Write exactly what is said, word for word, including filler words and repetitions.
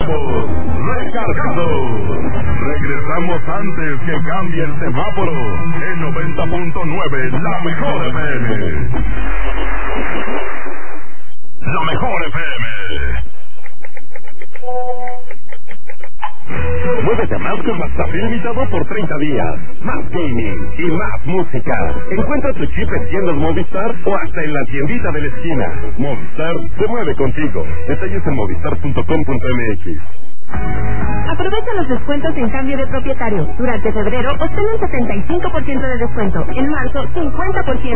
estamos recargados. Regresamos antes que cambie el semáforo en noventa punto nueve, la mejor F M. La mejor F M. Muévete más con WhatsApp ilimitado por treinta días. Más gaming y más música. Encuentra tu chip en tiendas Movistar o hasta en la tiendita de la esquina. Movistar se mueve contigo. Detalles en movistar punto com punto m x. Aprovecha los descuentos en cambio de propietario. Durante febrero obtén un setenta y cinco por ciento de descuento. En marzo, cincuenta por ciento.